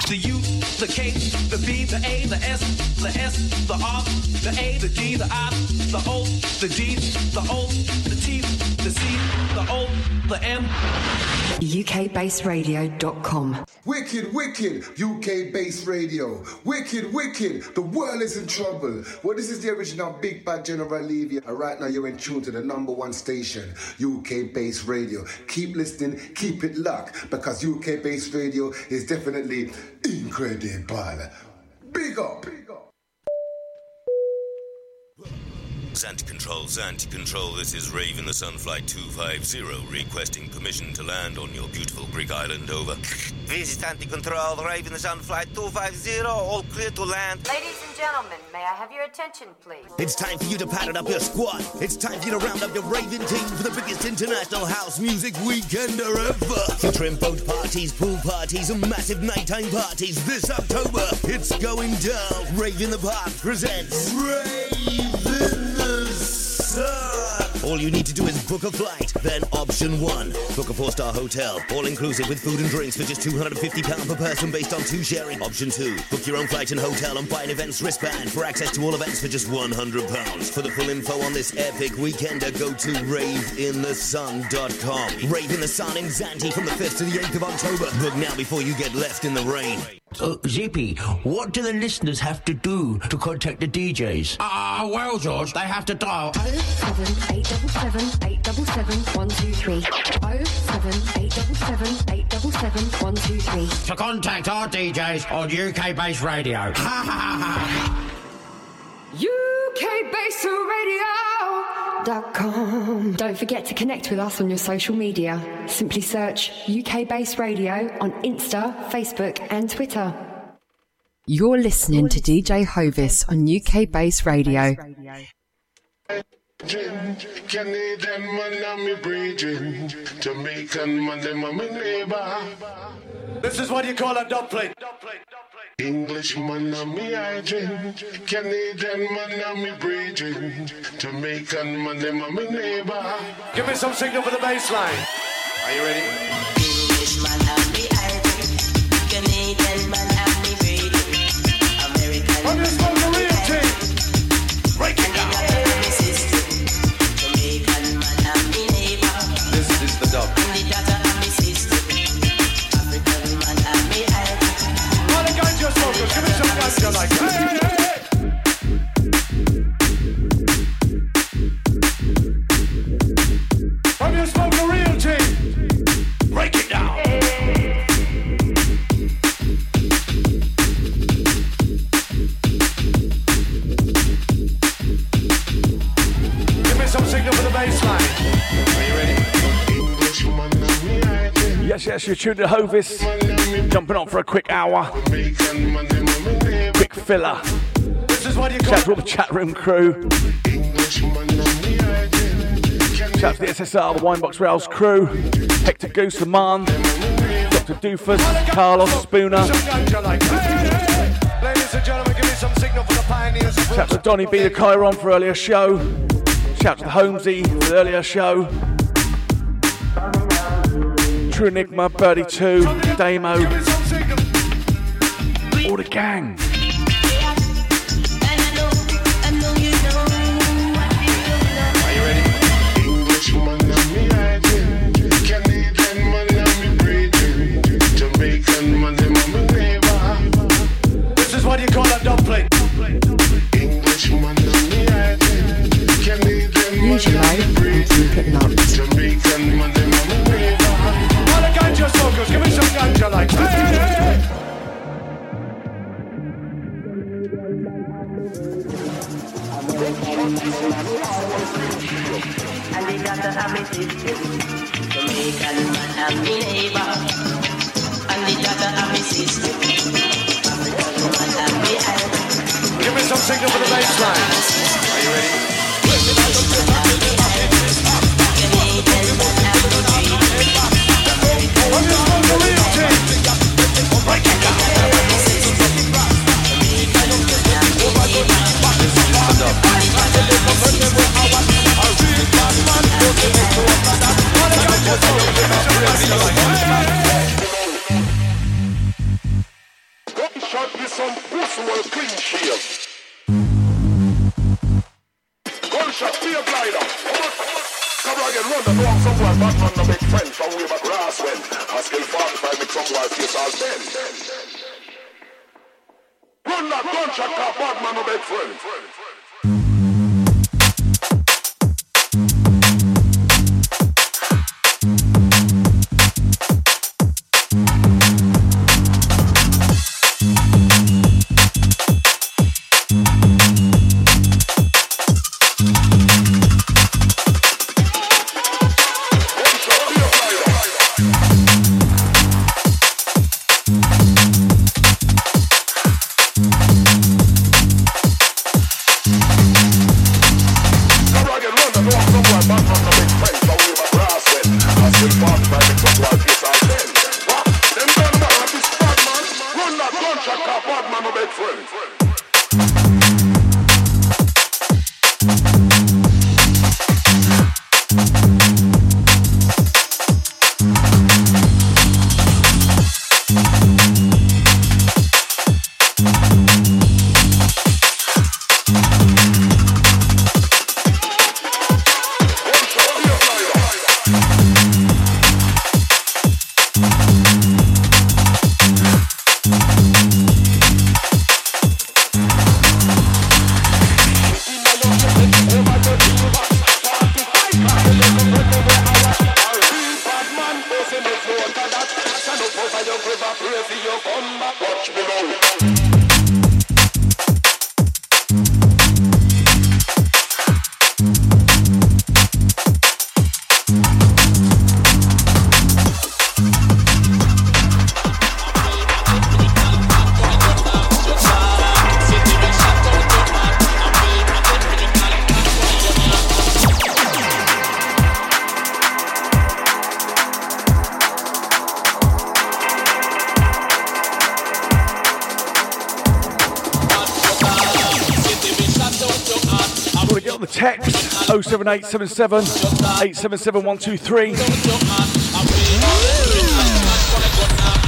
the U, the K, the B, the A, the S, the R, the A, the D, the I, the O, the D, the O, the T, the C, the O, the M. UKBassRadio.com. Wicked, wicked, UK Bass Radio. Wicked, wicked, the world is in trouble. Well, this is the original Big Bad General Levy. And right now you're in tune to the #1 station, UK Bass Radio. Keep listening, keep it locked, because UK Bass Radio is definitely incredible. Big up. Zanti Control, this is Raven the Sunflight 250 requesting permission to land on your beautiful Greek island, over. This is Zanti Control, Raven the Sunflight 250, all clear to land. Ladies and gentlemen, may I have your attention, please? It's time for you to pattern up your squad. It's time for you to round up your Raven team for the biggest international house music weekender ever. Featuring boat parties, pool parties, and massive nighttime parties this October. It's going down. Raven the Park presents Raven the Sun. All you need to do is book a flight. Then option 1, book a 4-star hotel, all inclusive with food and drinks for just £250 per person based on 2 sharing. Option 2, book your own flight and hotel and buy an events wristband for access to all events for just £100. For the full info on this epic weekender, go to raveinthesun.com. Rave in the Sun in Zante from the 5th to the 8th of October. Book now before you get left in the rain. Zippy, what do the listeners have to do to contact the DJs? Well, George, they have to dial 07877 07877 to contact our DJs on UK Bass Radio. UKBassRadio.com. Don't forget to connect with us on your social media. Simply search UK Bass Radio on Insta, Facebook and Twitter. You're listening to DJ Hovis on UK Bass Radio. Canadian man, I'm me brethren. Jamaican man, them are me neighbor. This is what you call a dubplate. English man, I'm me hydrant. Canadian man, I'm me brethren. Jamaican man, them are me neighbor. Give me some signal for the bass line. Are you ready? English man, I'm me hydrant. Canadian man, I'm me brethren. American man, I'm me hydrant. Break it down. The dub. I'm the daughter of my sister. African man and me hype. All the guys just focus, give me some guys go like hey, From your smoke the real team. Break it down. Give me some signal for the bass line. Are you ready? Yes, you're tuned to Hovis. Jumping on for a quick hour. Quick filler. Shout out to all the chat room crew. Shout out to the SSR, the Winebox Rails crew. Hector Goose, the Man. Dr. Doofus, Carlos Spooner. Shout out to Donny B, the Chiron for earlier show. Shout out to the Holmesy for the earlier show. True Enigma, Birdie 2, Damo, all the gang. Are you ready? English man, I'm me hydrant. Canadian man, I'm me brethren. Jamaican man, them are me neighbor. This is what you call a dubplate. English man, I'm me hydrant. Canadian man, I'm me brethren. Jamaican man, them are me neighbor. Ganja smokers, give me some ganja like hey. And the daughter of my sister. Jamaican man and me neighbor. And the daughter of my sister. African man and me hype. Give me some signal for the bass line. Are you ready? me some pussy will clean shave. Gunshot, be a glider. Come again, run the dog somewhere. Batman no big friend from way back last when. I skill 45 make somewhere face all 10. Run that gunshot, car Batman no big friend. Text 07877 877 123.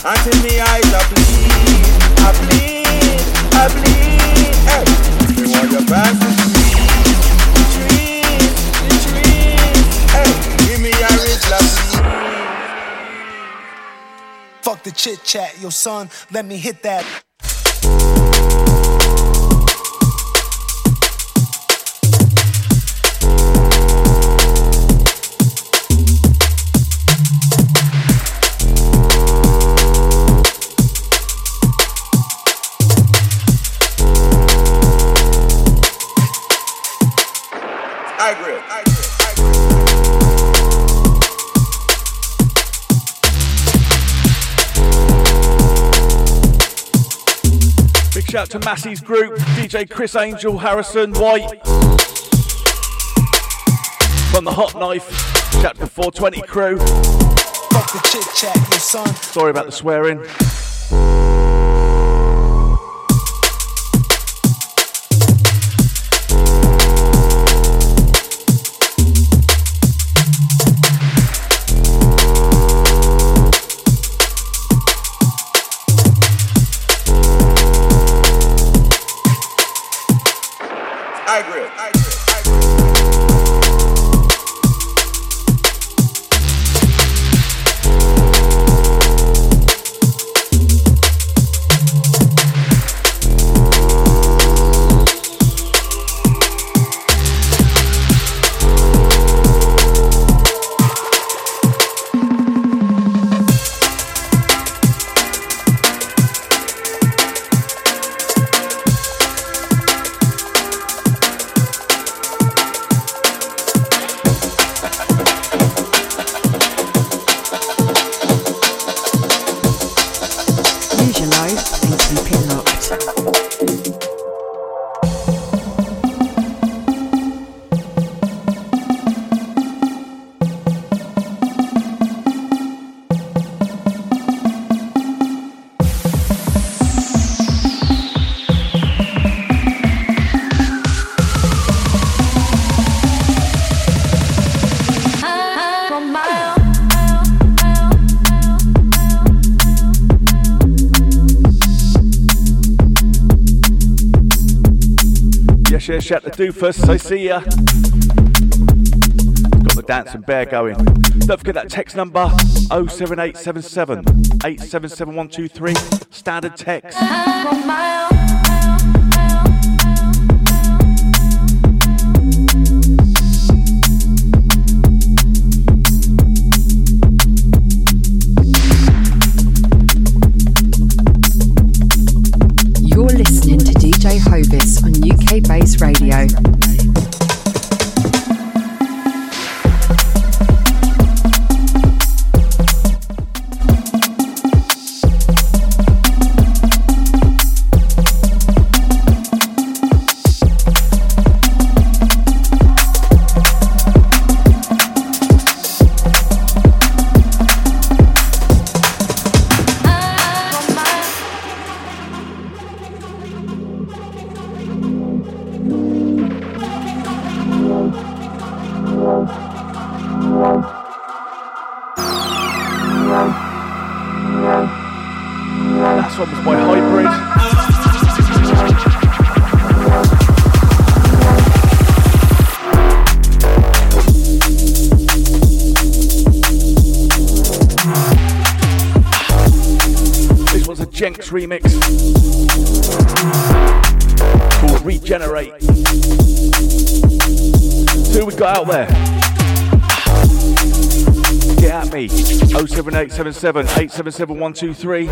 until me eyes are bleed. I bleed, I bleed. Hey, you want your best? Retreat. Hey, give me a rich love. Fuck the chit chat, yo son, let me hit that. I agree. Big shout to Massey's group, DJ Chris Angel, Harrison, White. From the Hot Knife, shout to the 420 crew. Fuck the chit chat, your son. Sorry about the swearing. I agree. Yeah, shout to Doofus, I see ya. Got the dancing bear going. Don't forget that text number 07877 877123. Standard text. You're listening to DJ Hovis on UK Bass Radio. Last one was by Hybrid. This was a Jenks remix called Regenerate. So who we got out there? Get at me, 07877 877123.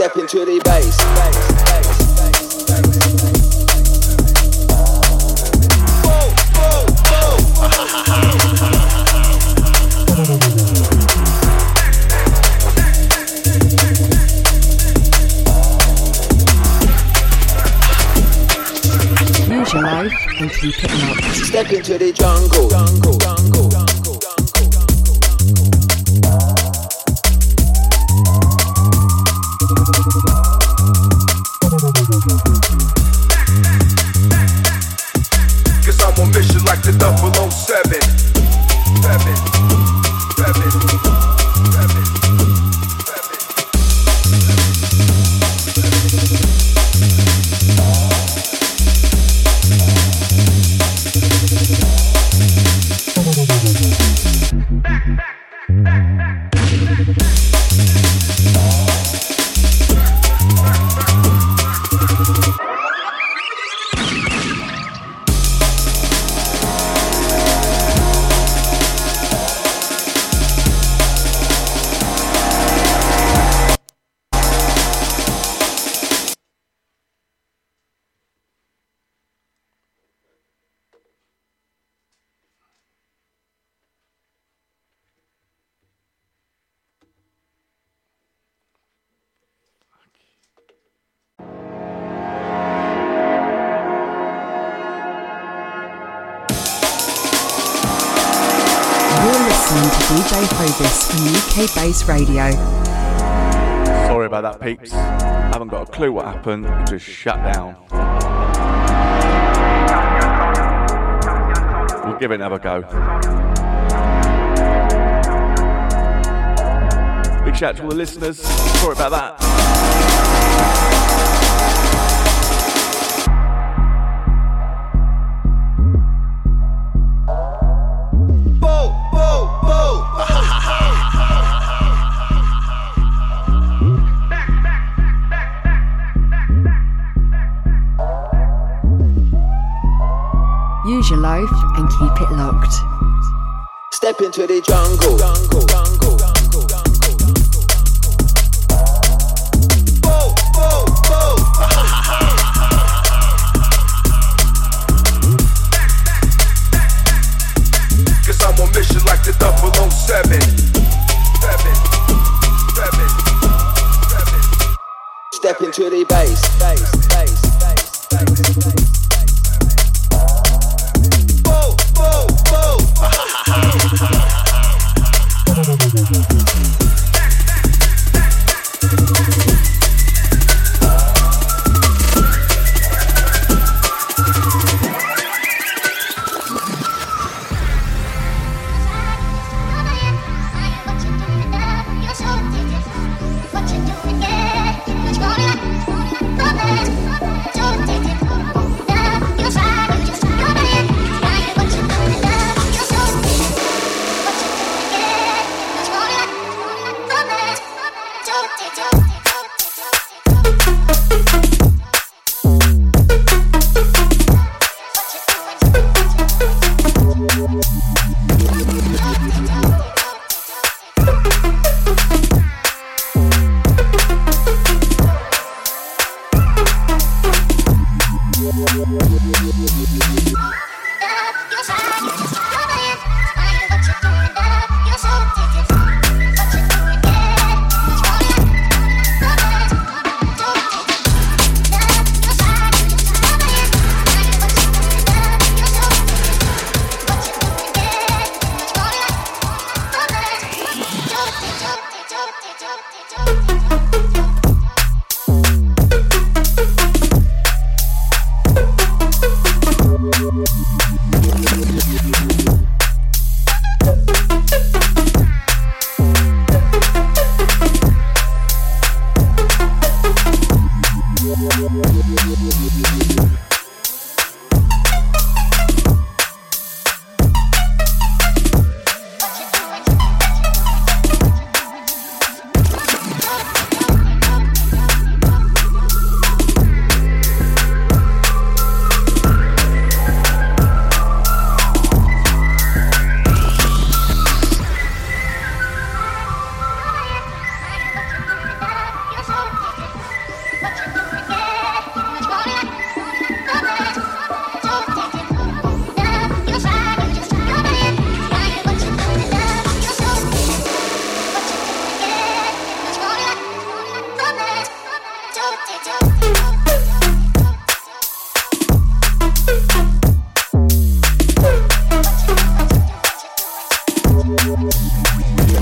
Step into the bass. Use your life and keep it locked. Step into the jungle. Cause I'm on mission like the 007. DJ Hovis on UK Bass Radio. Sorry about that, peeps. I haven't got a clue what happened. It just shut down. We'll give it another go. Big shout out to all the listeners. Sorry about that. Use your life and keep it locked. Step into the jungle. Cause I'm on mission like the 007. Step into the bass.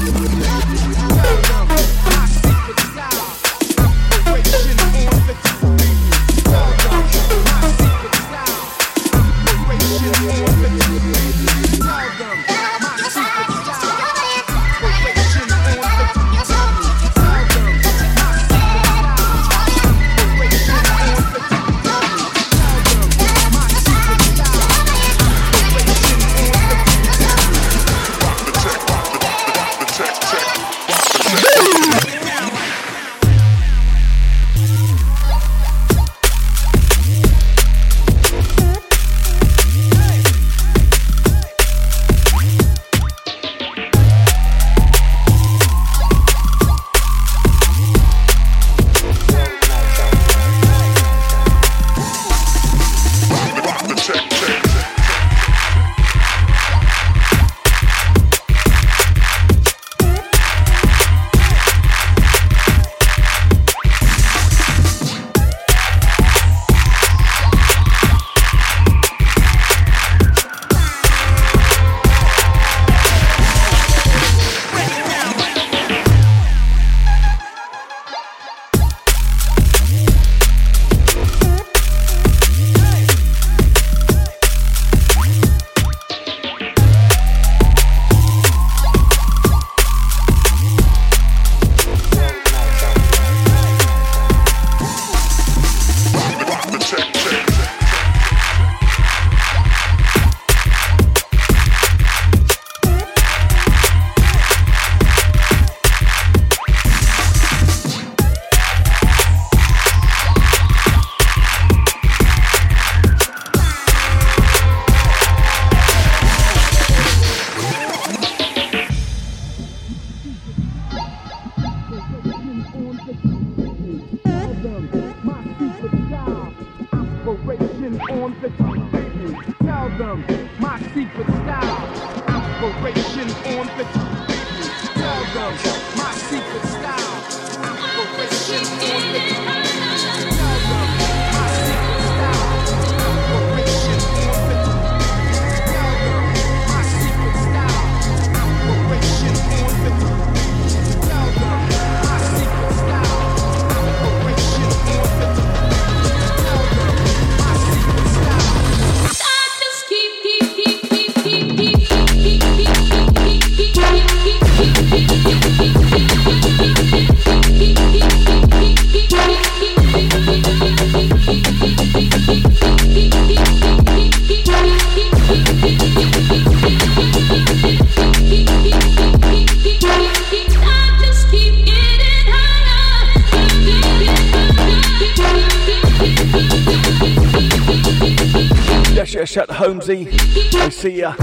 Shout to Holmesy, I see ya.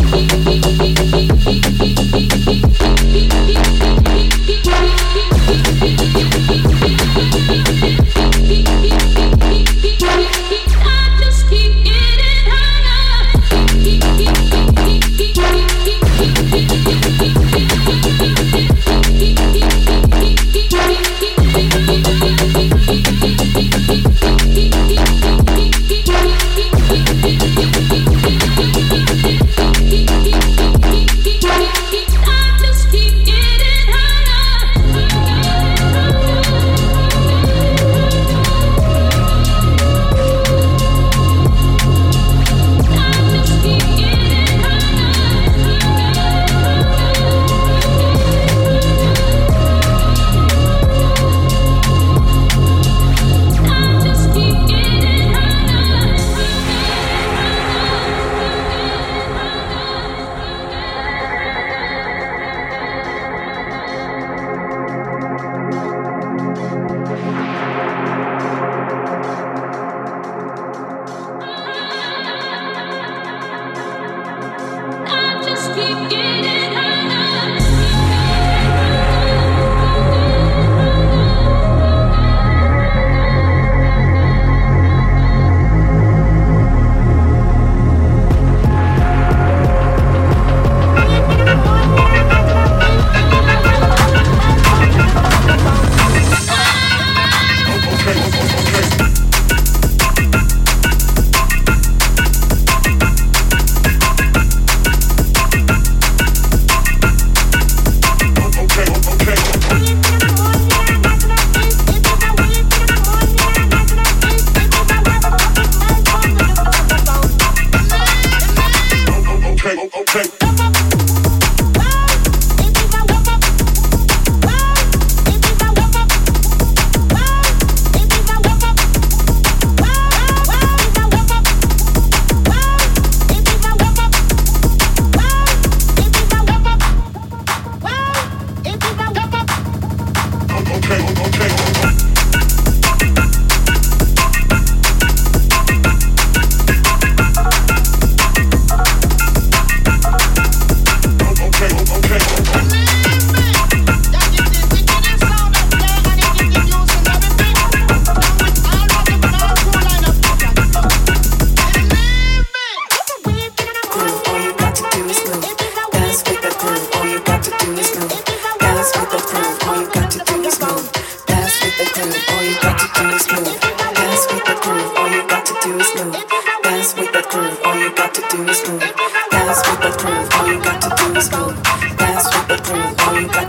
Just keep getting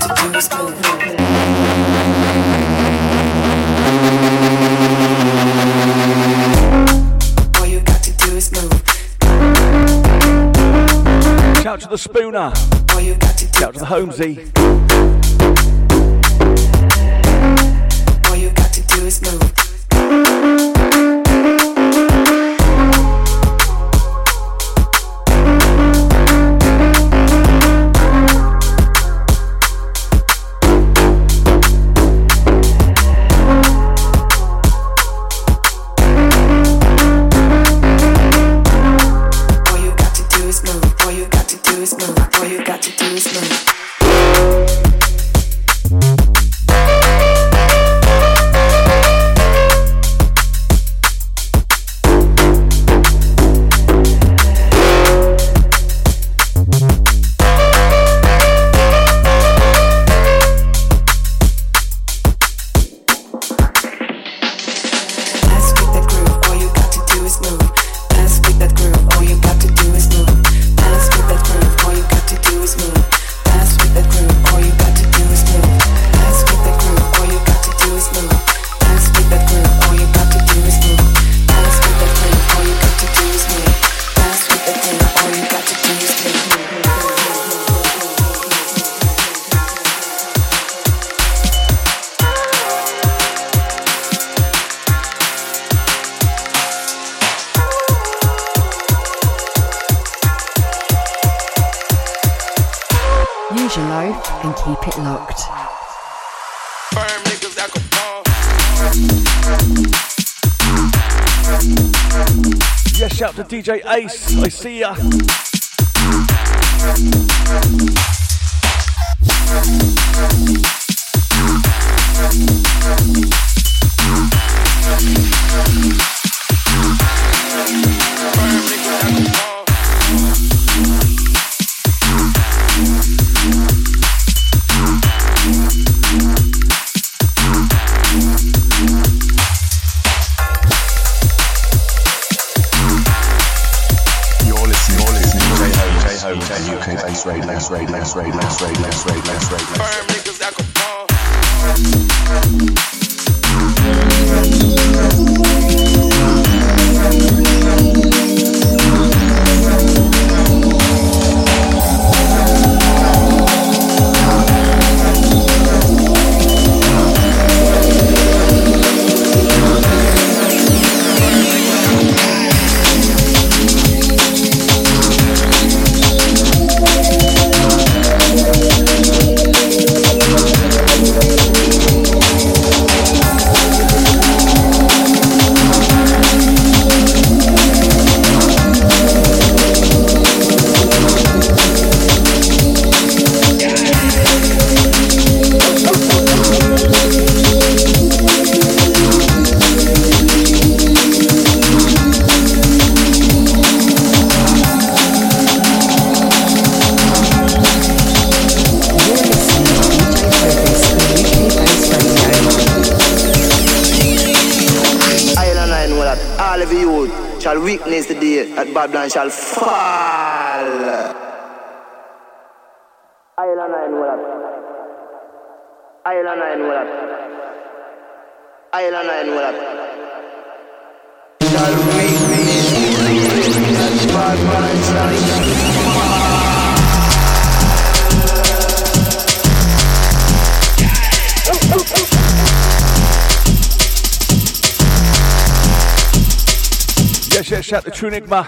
to do is move. All you got to do is move. Shout to the Spooner. All you got to do. Shout to the Holmesy. All you got to do is move. Use your loaf and keep it locked. Firm niggas that can ball. Yes, shout to DJ Ace. I see ya. UK-based radio. Firm niggas that can ball. Shall weakness the day that Babylon shall fall. Island and what up? Island and what up? Island and what up? Shall weakness that Babylon shall Yes, shout to True Enigma.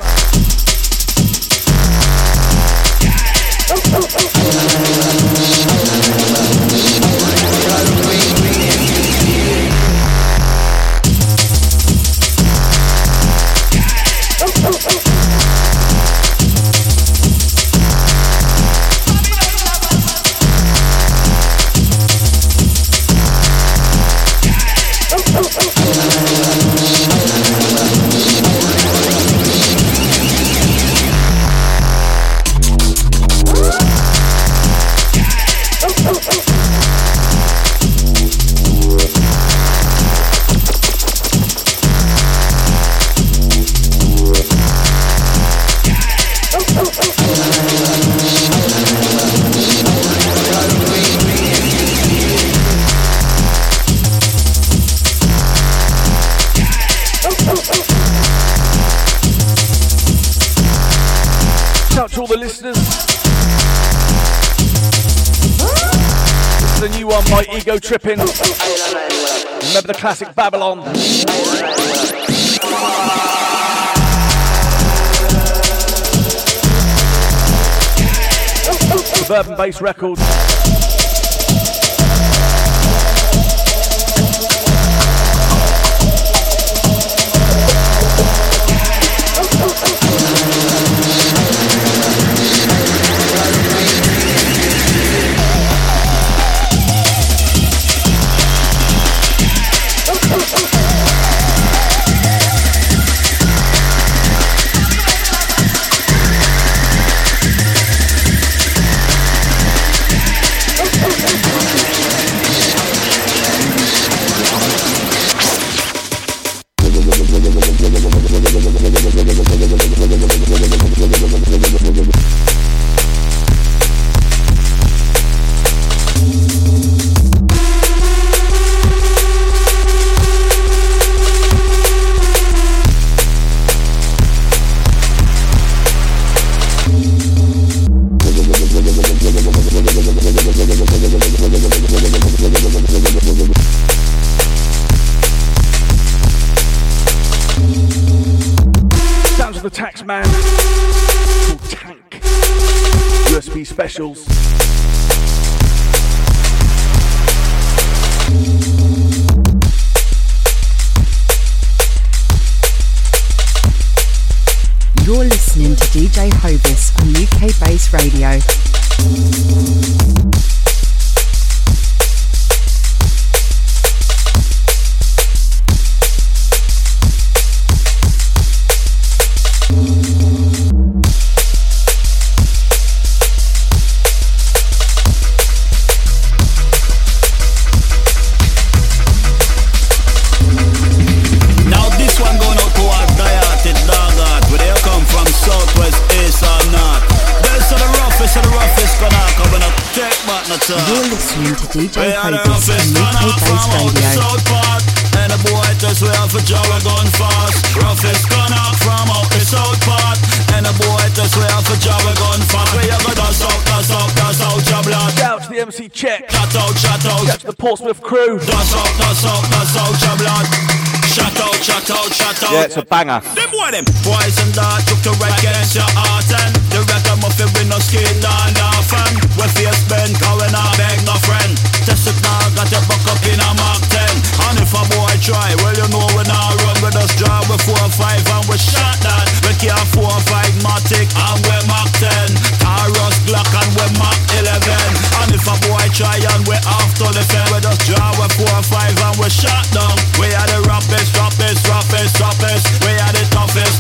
the listeners. This is the new one by Ego Tripping. Remember the classic Babylon. Suburban Bass Records. The Taxman called Tank USB Specials. You're listening to DJ Hovis on UK Bass Radio. You're listening to DJ Hovis on UK Bass Radio. And the boy just way off a Java gun fast. Roughest gun up from out the south part. And the boy just way off a Java gun fast. Where you go, that's out, your blood. Shout out to the MC Check. Shout out. Shout out to the Portsmouth crew. That's out, your blood. Shout out. Yeah, it's a banger. Them poison dart took to wreck against your heart. And the record muffin with no skin down fam. When face bend, going out, beg no friend. Test it now, got your buck up in a Mark 10. And if a boy try, well you know we now run with us drive with 4 or 5 and we shot that. We can't 4 or 5 Matic and we Mark 10. Taurus Glock and we Mark 11. And if a boy try and we after the fair, we just drive with 4 or 5 and we shot down. We are the roughest. We are the toughest.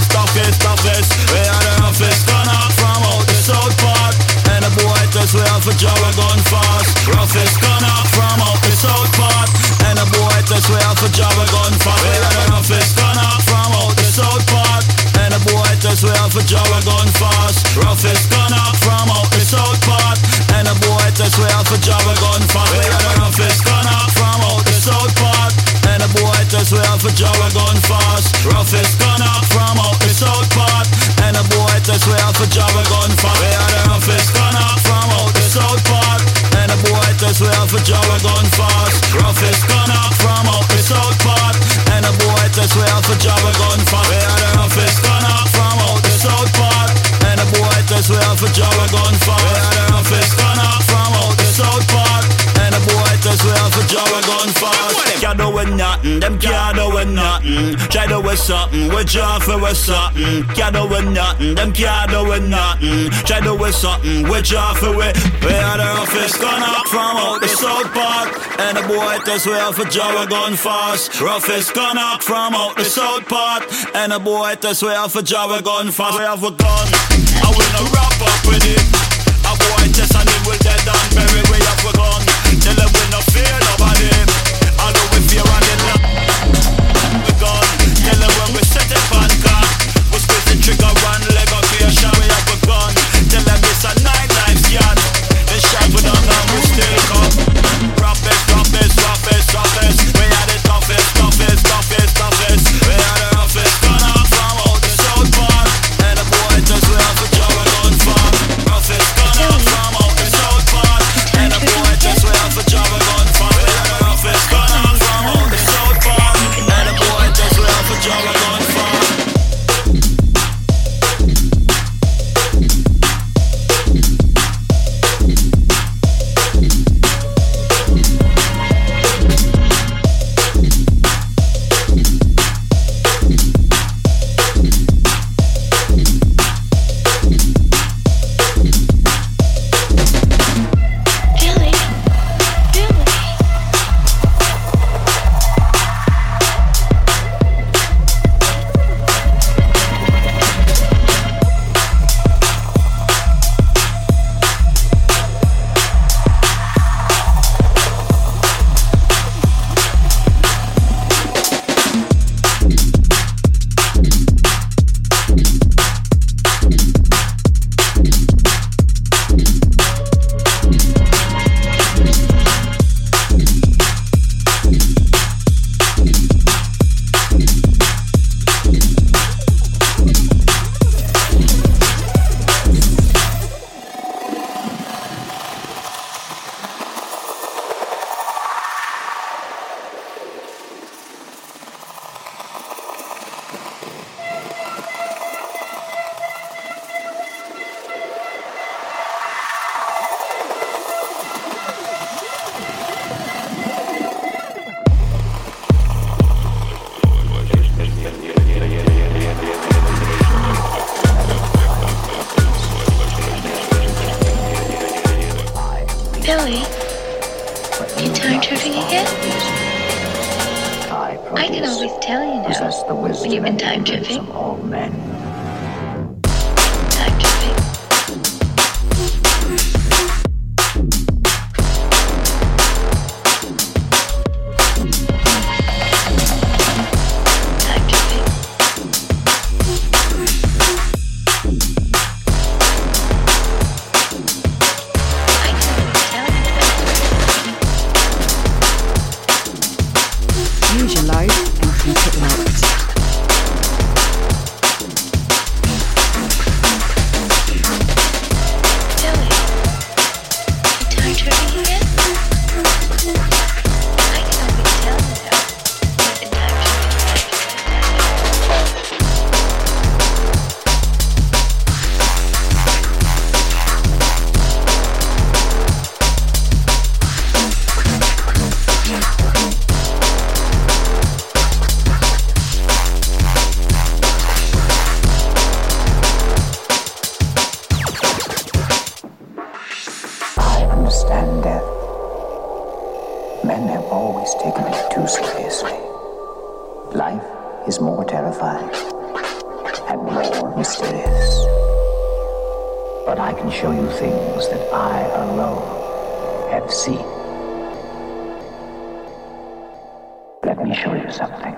We are the roughest. Gone out from out the south part. And the boy just way off a Java gun fast. Roughest gone out from out the south part. And the boy just way off a Java gun fast. We are the roughest gone out from out the south part. And the boy just way off a Java gun fast. Roughest gone out from out the south part. And the boy just way off a Java gun fast. We are the roughest gone out from out the south part. And the boy just way off a Java gun fast. Roughest gun up from out the south part. And the boy just way off a Java gun fast. We are the roughest gun up from out the south part. And the boy just way off a Java gun fast. Roughest gun up from out the south part. And the boy just way off a Java gun fast. We are the roughest gun up from out the south part. And the boy just way off a Java gun fast. We are the roughest gun up from out the south part. And the boy just way off a Java gun fast. Can't do with nothing, them can't do with nothing. Try to with something, we draw for with something. Can't do with nothing, them can't do with nothing. Try to with something, we draw for with. We are the roughest gun up from out the south part. And the boy just way off a Java gun fast. Roughest gun up from out the south part. And the boy just way off a Java gun fast. We have a gun, I will wrap up with it. A boy just and it will dead and bury. We have a gun, tell them we no fear nobody. I know we fear and it not. We gun, tell them when we set it on car. We squeeze the trigger, one leg up here, shot. We have a gun, tell them it's a 9 life scan. They shot with them and we still come. Roughest. We are the toughest. We are the roughest gun out from out the south part. And the boy just we have a Java gun for. yet? I can always tell you now when you've been time tripping. All men. Time tripping. Use your load and keep it locked. Joey, you time tripping again? I can always tell you now when you've been time I understand death. Men have always taken it too seriously. Life is more terrifying and more mysterious. But I can show you things that I alone have seen. Let me show you something.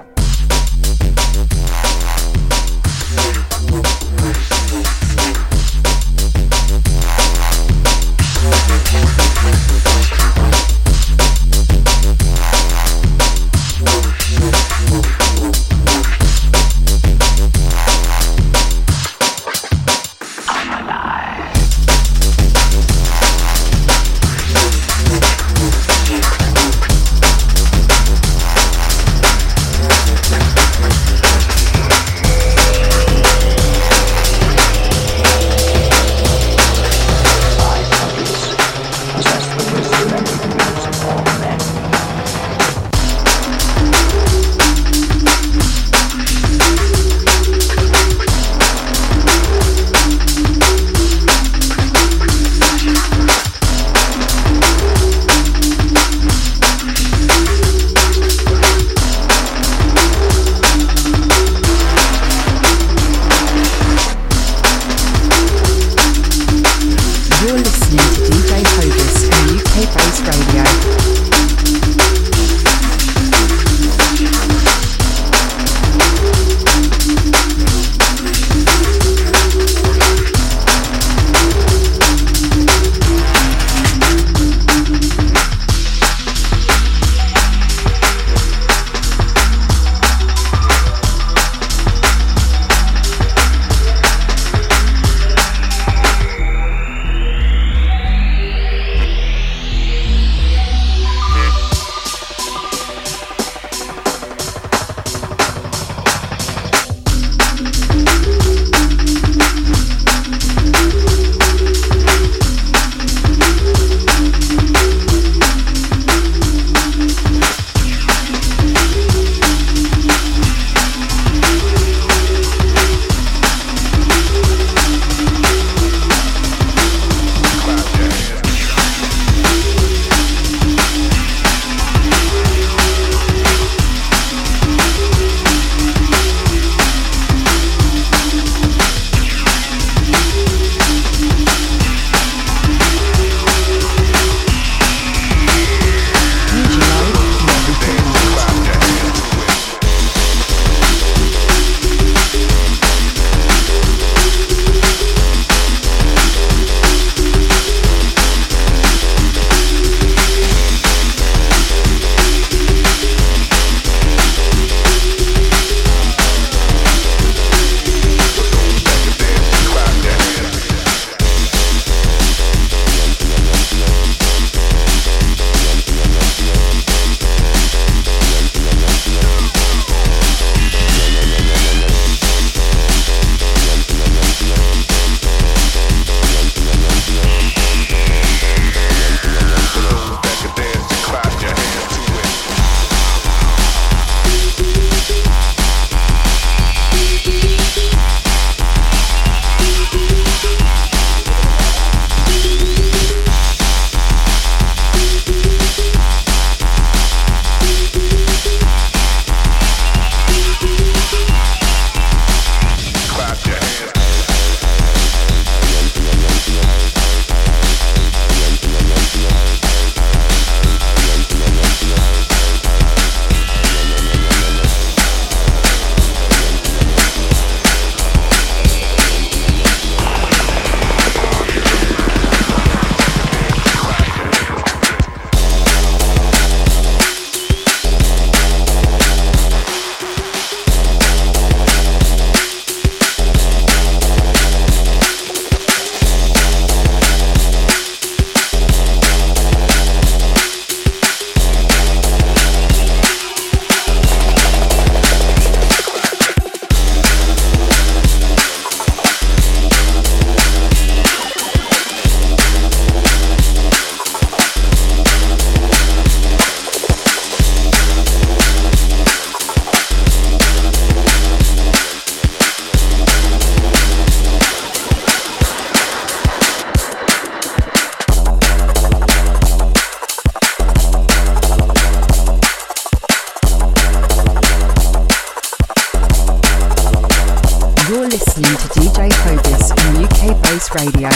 listening to DJ Hovis on UK Bass Radio.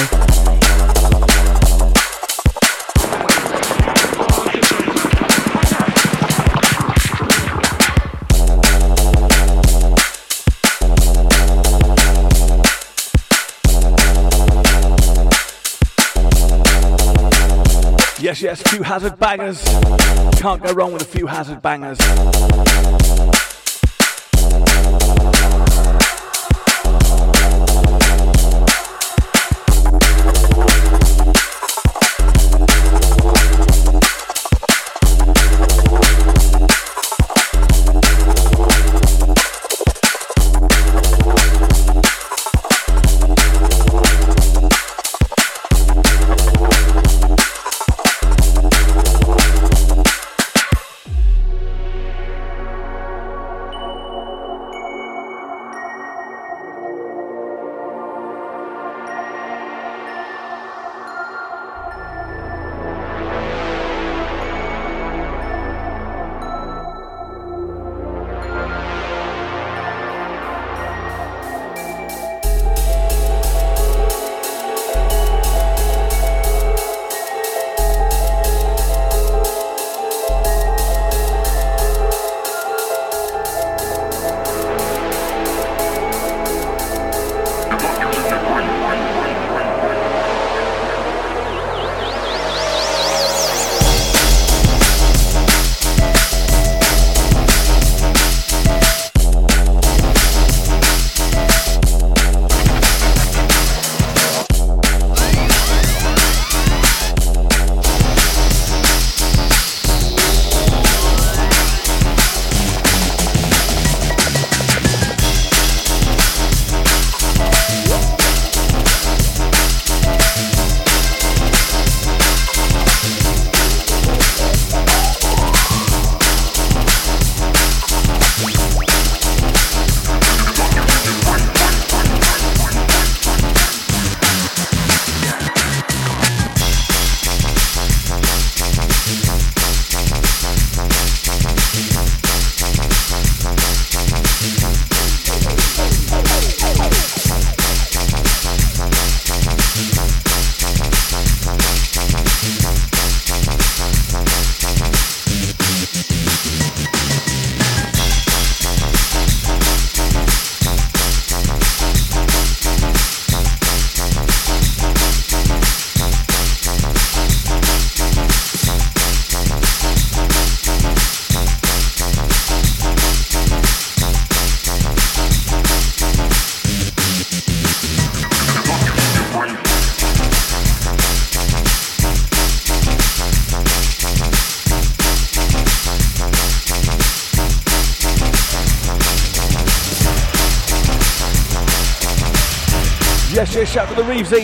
Yes, few hazard bangers. Can't go wrong with a few hazard bangers. Yes, shout to the Reevesy.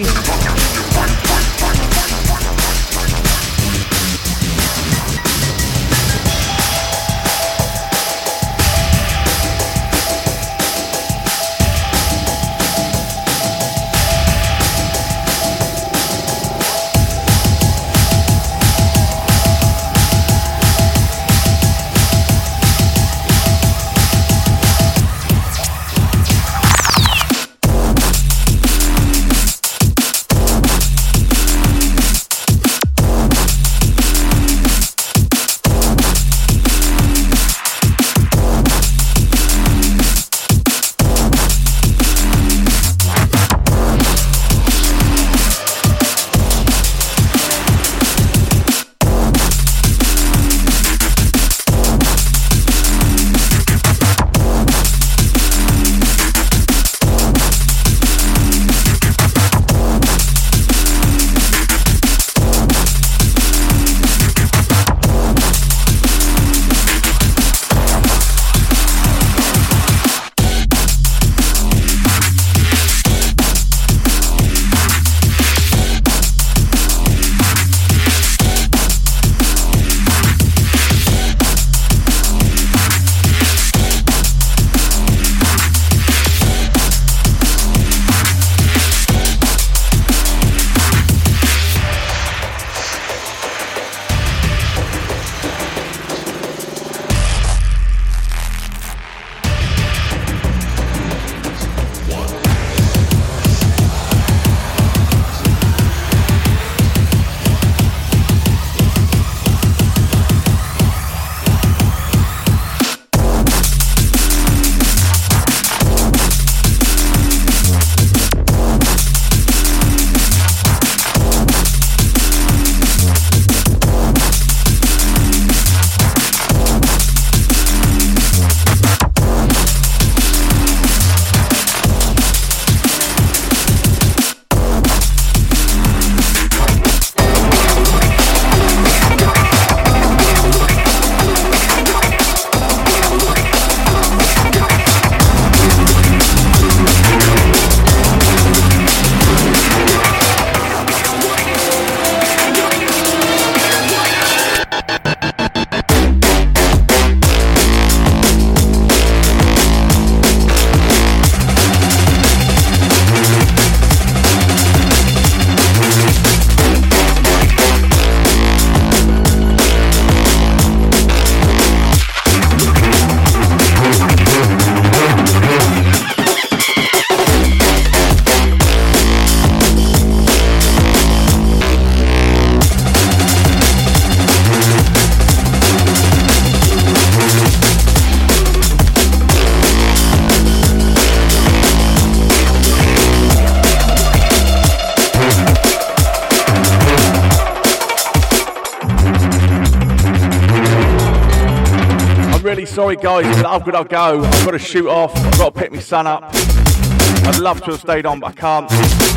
really sorry, guys, but I've got to go. I've got to shoot off. I've got to pick my son up. I'd love to have stayed on, but I can't.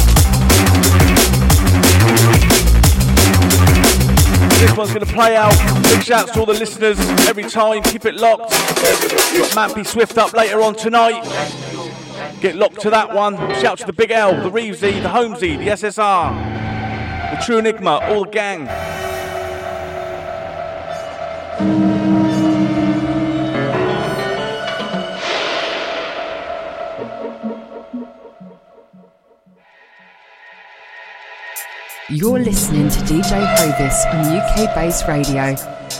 This one's going to play out. Big shouts to all the listeners every time. Keep it locked. Got Mampy Swift up later on tonight. Get locked to that one. Shout to the Big L, the Reevesy, the Holmesy, the SSR, the True Enigma, all the gang. You're listening to DJ Hovis on UK Bass Radio.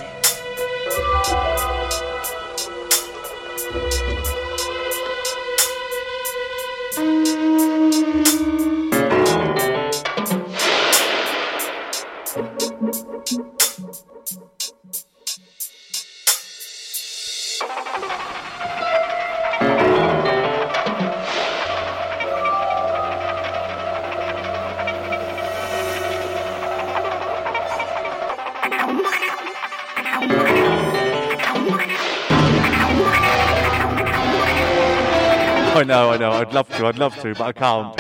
I know, I'd love to, but I can't.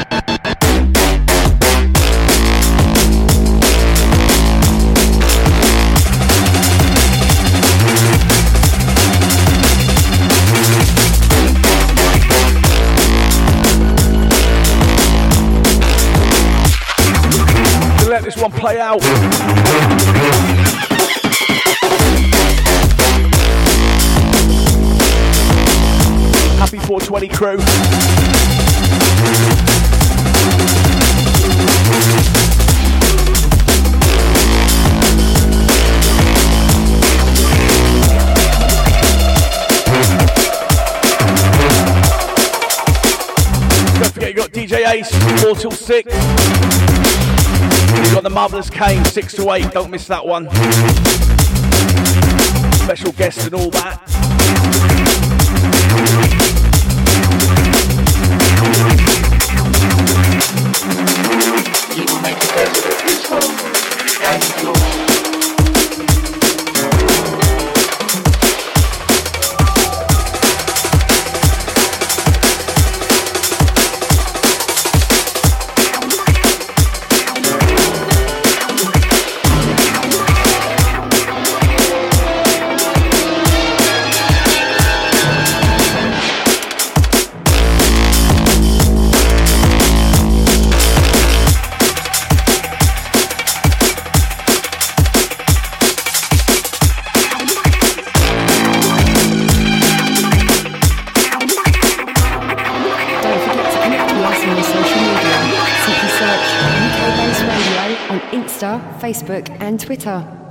So let this one play out. Happy 420 crew. Don't forget you got DJ Ace 4 till 6. You got the Marvelous Kane 6 to 8. Don't miss that one. Special guests and all that. You will make the president his home and yours. Facebook and Twitter.